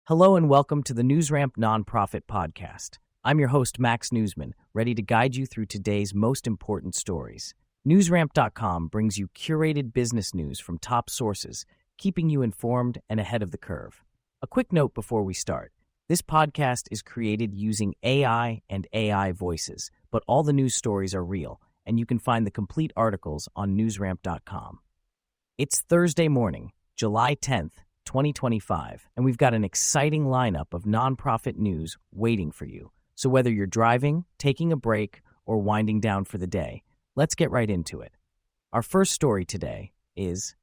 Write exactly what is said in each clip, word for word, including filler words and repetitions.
Hello and welcome to the NewsRamp Nonprofit Podcast. I'm your host, Max Newsman, ready to guide you through today's most important stories. NewsRamp dot com brings you curated business news from top sources, keeping you informed and ahead of the curve. A quick note before we start. This podcast is created using A I and A I voices, but all the news stories are real, and you can find the complete articles on NewsRamp dot com. It's Thursday morning, July tenth, twenty twenty-five, and we've got an exciting lineup of nonprofit news waiting for you. So whether you're driving, taking a break, or winding down for the day, let's get right into it. Our first story today is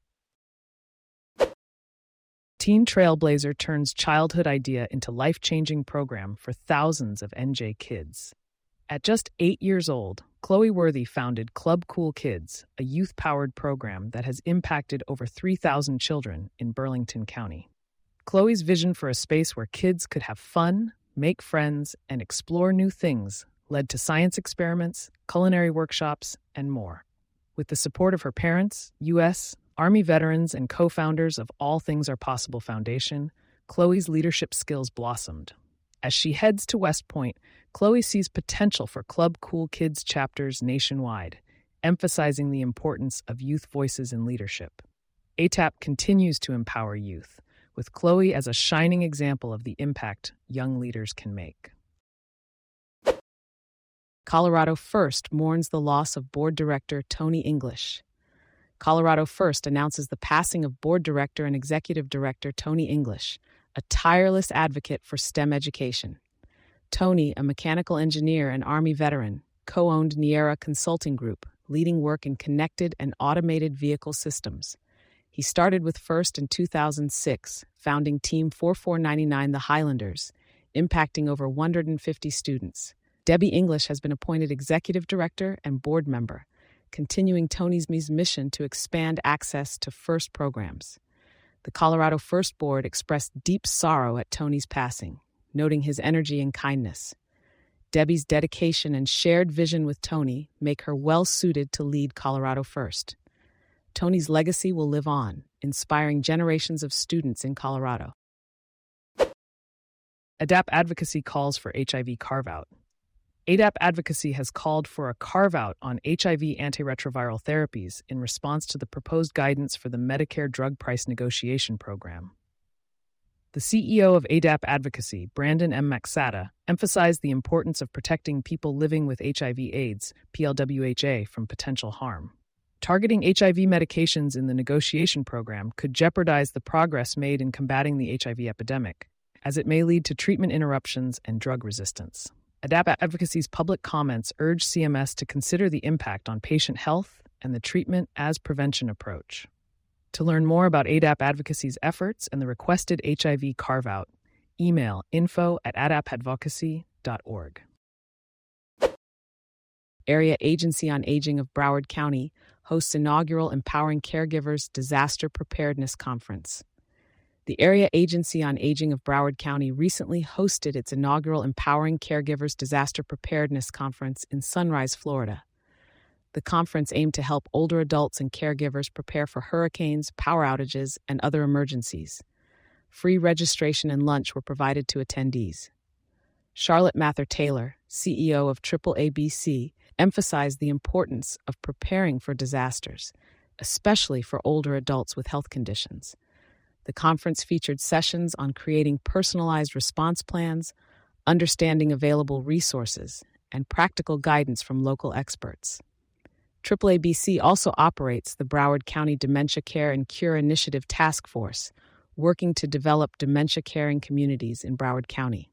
Teen Trailblazer turns childhood idea into life-changing program for thousands of N J kids. At just eight years old, Chloe Worthy founded Club Cool Kids, a youth-powered program that has impacted over three thousand children in Burlington County. Chloe's vision for a space where kids could have fun, make friends, and explore new things led to science experiments, culinary workshops, and more. With the support of her parents, U S Army veterans, and co-founders of All Things Are Possible Foundation, Chloe's leadership skills blossomed. As she heads to West Point, Chloe sees potential for Club Cool Kids chapters nationwide, emphasizing the importance of youth voices in leadership. A T A P continues to empower youth, with Chloe as a shining example of the impact young leaders can make. Colorado First mourns the loss of board director Tony English. Colorado First announces the passing of board director and executive director Tony English, a tireless advocate for STEM education. Tony, a mechanical engineer and Army veteran, co-owned Niera Consulting Group, leading work in connected and automated vehicle systems. He started with First in two thousand six, founding Team forty-four ninety-nine The Highlanders, impacting over one hundred fifty students. Debbie English has been appointed executive director and board member, continuing Tony's mission to expand access to FIRST programs. The Colorado First Board expressed deep sorrow at Tony's passing, noting his energy and kindness. Debbie's dedication and shared vision with Tony make her well-suited to lead Colorado First. Tony's legacy will live on, inspiring generations of students in Colorado. A D A P Advocacy calls for H I V carve-out. A D A P Advocacy has called for a carve-out on H I V antiretroviral therapies in response to the proposed guidance for the Medicare Drug Price Negotiation Program. The C E O of A D A P Advocacy, Brandon M. Maxata, emphasized the importance of protecting people living with H I V AIDS, P L W H A, from potential harm. Targeting H I V medications in the negotiation program could jeopardize the progress made in combating the H I V epidemic, as it may lead to treatment interruptions and drug resistance. A D A P Advocacy's public comments urge C M S to consider the impact on patient health and the treatment as prevention approach. To learn more about A D A P Advocacy's efforts and the requested H I V carve-out, email info at adapadvocacy dot org. Area Agency on Aging of Broward County hosts inaugural Empowering Caregivers Disaster Preparedness Conference. The Area Agency on Aging of Broward County recently hosted its inaugural Empowering Caregivers Disaster Preparedness Conference in Sunrise, Florida. The conference aimed to help older adults and caregivers prepare for hurricanes, power outages, and other emergencies. Free registration and lunch were provided to attendees. Charlotte Mather-Taylor, C E O of Triple A B C, emphasized the importance of preparing for disasters, especially for older adults with health conditions. The conference featured sessions on creating personalized response plans, understanding available resources, and practical guidance from local experts. Triple A B C also operates the Broward County Dementia Care and Cure Initiative Task Force, working to develop dementia-caring communities in Broward County.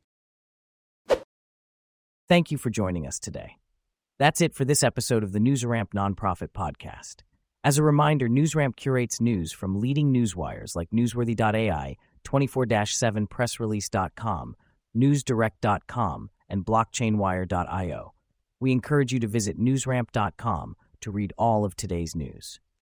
Thank you for joining us today. That's it for this episode of the NewsRamp Nonprofit Podcast. As a reminder, NewsRamp curates news from leading newswires like newsworthy dot A I, twenty-four seven press release dot com, news direct dot com, and blockchain wire dot io. We encourage you to visit newsramp dot com to read all of today's news.